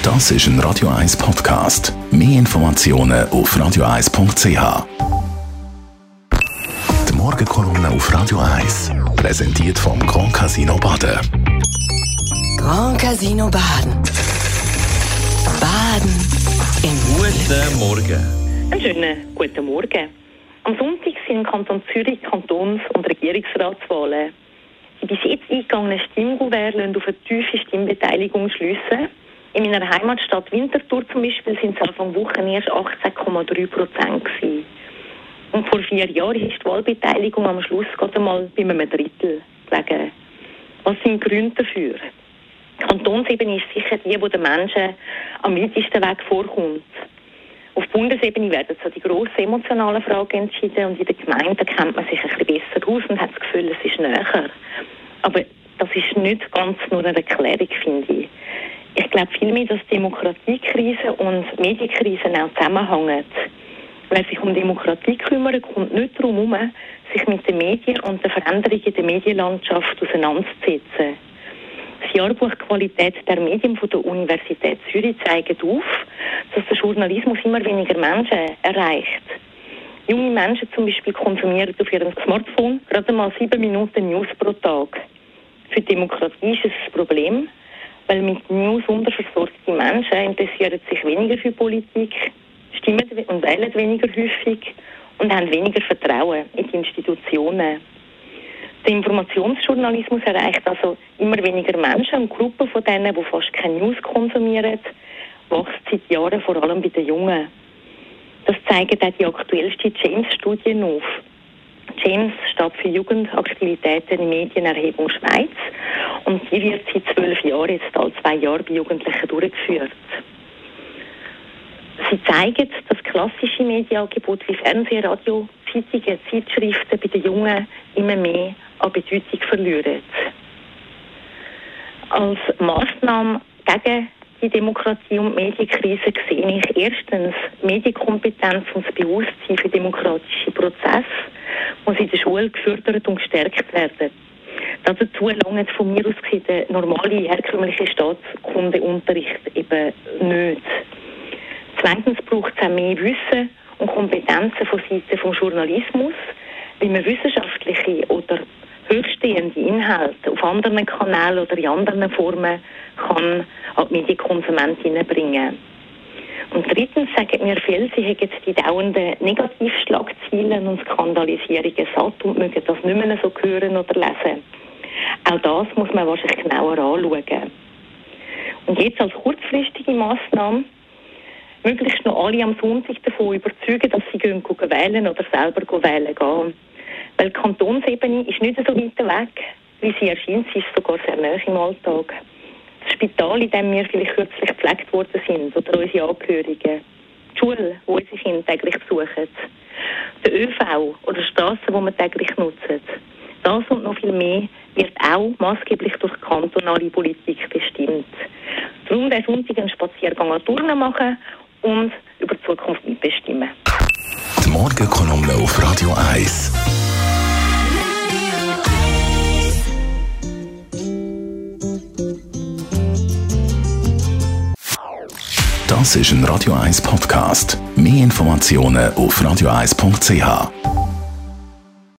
Das ist ein Radio 1 Podcast. Mehr Informationen auf radio1.ch. Die Morgenkolumne auf Radio 1 präsentiert vom Grand Casino Baden. Grand Casino Baden. Baden im Guten Morgen. Einen schönen guten Morgen. Am Sonntag sind im Kanton Zürich Kantons- und Regierungsratswahlen. Die bis jetzt eingegangenen Stimmkuverts lassen auf eine tiefe Stimmbeteiligung schliessen. In meiner Heimatstadt Winterthur zum Beispiel sind es Anfang Woche erst 18,3% gewesen. Und vor 4 Jahren ist die Wahlbeteiligung am Schluss gerade einmal bei einem Drittel gelegen. Was sind die Gründe dafür? Die Kantonsebene ist sicher die, wo den Menschen am weitesten Weg vorkommt. Auf Bundesebene werden so die grossen emotionalen Fragen entschieden und in den Gemeinden kennt man sich ein bisschen besser aus und hat das Gefühl, es ist näher. Aber das ist nicht ganz nur eine Erklärung, finde ich. Ich glaube vielmehr, dass Demokratiekrise und Medienkrisen auch zusammenhängen. Wer sich um Demokratie kümmert, kommt nicht darum herum, sich mit den Medien und der Veränderung in der Medienlandschaft auseinanderzusetzen. Das Jahrbuch Qualität der Medien von der Universität Zürich zeigt auf, dass der Journalismus immer weniger Menschen erreicht. Junge Menschen zum Beispiel konsumieren auf ihrem Smartphone gerade mal 7 Minuten News pro Tag. Für die Demokratie ist es ein Problem, weil mit News unterversorgte Menschen interessieren sich weniger für Politik, stimmen und wählen weniger häufig und haben weniger Vertrauen in die Institutionen. Der Informationsjournalismus erreicht also immer weniger Menschen und Gruppen von denen, die fast keine News konsumieren, wächst seit Jahren vor allem bei den Jungen. Das zeigen auch die aktuellsten James-Studien auf. James steht für Jugendaktivitäten in Medienerhebung Schweiz und die wird seit 12 Jahren, jetzt alle 2 Jahre, bei Jugendlichen durchgeführt. Sie zeigen, dass klassische Medienangebote wie Fernsehen, Radio, Zeitungen, Zeitschriften bei den Jungen immer mehr an Bedeutung verlieren. Als Massnahme gegen die Demokratie- und Medienkrise sehe ich erstens Medienkompetenz und das Bewusstsein für demokratische Prozesse, muss in der Schule gefördert und gestärkt werden. Dazu langt von mir aus gesehen der normale, herkömmliche Staatskundeunterricht eben nicht. Zweitens braucht es auch mehr Wissen und Kompetenzen von Seiten des Journalismus, wie man wissenschaftliche oder höchststehende Inhalte auf anderen Kanälen oder in anderen Formen kann an die Medienkonsumentinnen bringen. Und drittens sagen mir viele, sie hätten die dauernden Negativschlagzeilen und Skandalisierungen satt und mögen das nicht mehr so hören oder lesen. Auch das muss man wahrscheinlich genauer anschauen. Und jetzt als kurzfristige Massnahme möglichst noch alle am Sonntag davon überzeugen, dass sie gehen wählen oder selber wählen gehen. Weil die Kantonsebene ist nicht so weit weg, wie sie erscheint, sie ist sogar sehr nahe im Alltag. Das Spital, in dem wir vielleicht kürzlich gepflegt worden sind, oder unsere Angehörigen, die Schule, wo unsere Kinder täglich besuchen, der ÖV oder Strassen, die wir täglich nutzen. Das und noch viel mehr wird auch maßgeblich durch die kantonale Politik bestimmt. Darum diesen Sonntag einen Spaziergang an Turnen machen und über die Zukunft mitbestimmen. Die Morgenkolumne auf Radio 1. Das ist ein Radio 1 Podcast. Mehr Informationen auf radio1.ch.